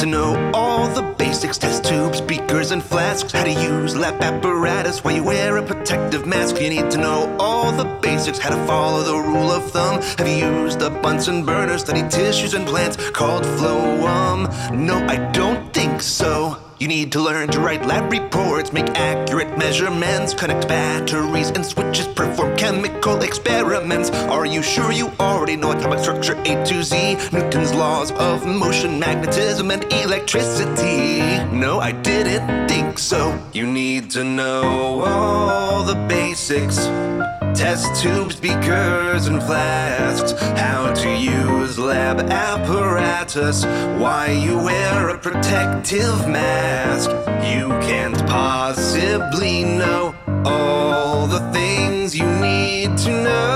to know all the basics: test tubes, beakers, and flasks. How to use lab apparatus while you wear a protective mask. You need to know all the basics: how to follow the rule of thumb. Have you used a Bunsen burner, studied tissues and plants called phloem? No, I don't think so. You need to learn to write lab reports, make accurate measurements, connect batteries and switches, perform chemical experiments. Are you sure you already know atomic structure A to Z, Newton's laws of motion, magnetism, and electricity? No, I didn't think so. You need to know all the basics: test tubes, beakers, and flasks. How to use lab apparatus, why you wear a protective mask. You can't possibly know all the things you need to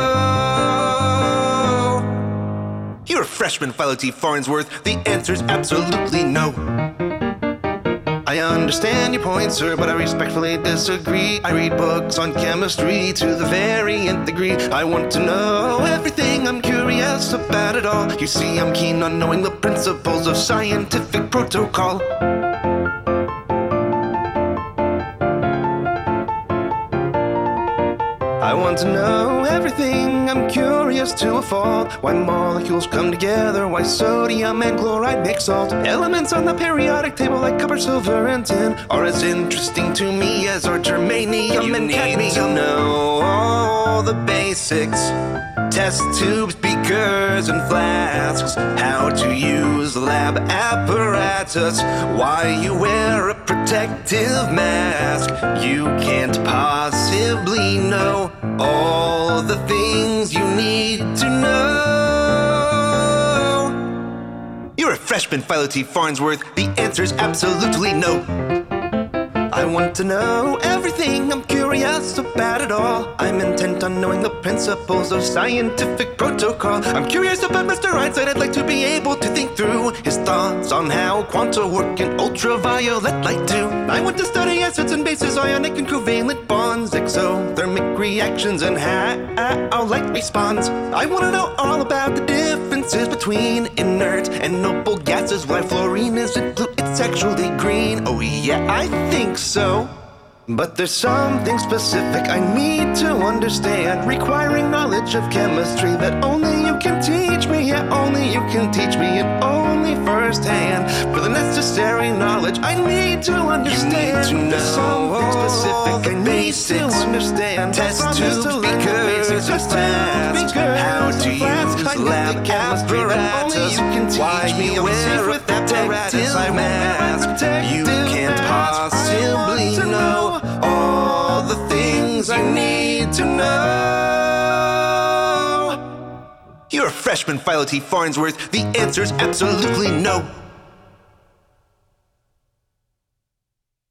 know. You're a freshman, Philo T. Farnsworth. The answer's absolutely no. I understand your point, sir, but I respectfully disagree. I read books on chemistry to the very nth degree. I want to know everything, I'm curious about it all. You see, I'm keen on knowing the principles of scientific protocol. I want to know everything, I'm curious to a fault. Why molecules come together, why sodium and chloride make salt. Elements on the periodic table like copper, silver, and tin are as interesting to me as are germanium and cadmium. You need to know all the basics: test tubes, beakers, and flasks. How to use lab apparatus, why you wear a protective mask. You can't possibly know all the things you need to know. You're a freshman, Philo T. Farnsworth. The answer's absolutely no. I want to know everything, I'm curious about it all. I'm intent on knowing the principles of scientific protocol. I'm curious about Mr. Einstein, I'd like to be able to think through his thoughts on how quanta work and ultraviolet light do. I want to study acids and bases, ionic and covalent bonds, exothermic reactions, and how light responds. I want to know all about the differences between inert and noble gases, why fluorine isn't blue, it's actually green. Oh yeah, I think so. But there's something specific I need to understand, requiring knowledge of chemistry that only you can teach me. Yeah, only you can teach me, and only firsthand. For the necessary knowledge I need to understand. You need to know something specific I need to understand. Test tubes, beakers, and flasks. How to use lab apparatus, why you wear a protective mask. You can't possibly know all the things I need to know. You're a freshman, Philo T. Farnsworth. The answer's absolutely no.